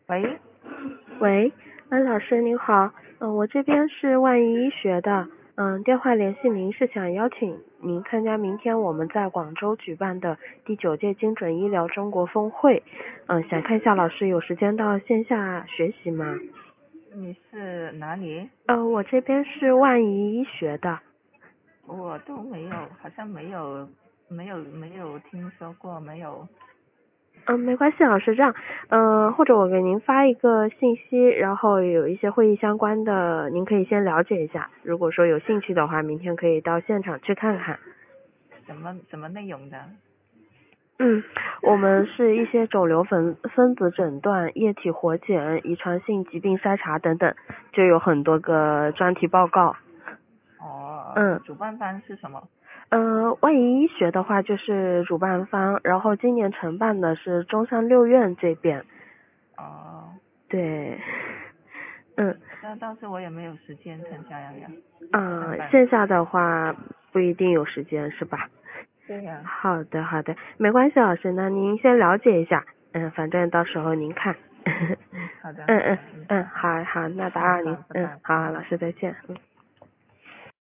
喂， 喂，老师您好，我这边是万一医学的，电话联系您是想邀请您参加明天我们在广州举办的第9届精准医疗中国峰会，想看一下老师有时间到线下学习吗？ 你是哪里？ 我这边是万一医学的。 我都没有，好像没有听说过，没有。 没关系，老师这样，或者我给您发一个信息，然后有一些会议相关的，您可以先了解一下。如果说有兴趣的话，明天可以到现场去看看。 什么内容的？ 我们是一些肿瘤分子诊断、液体活检、遗传性疾病筛查等等，就有很多个专题报告。 主办方是什么？ 万一医学的话就是主办方，然后今年承办的是中山六院这边。 哦， 对， 但当时我也没有时间参加呀。 线下的话不一定有时间是吧？ 对呀。 好的，没关系，老师，那您先了解一下，反正到时候您看。 好的。 好，那打扰您， 好，拜拜。 好，老师再见。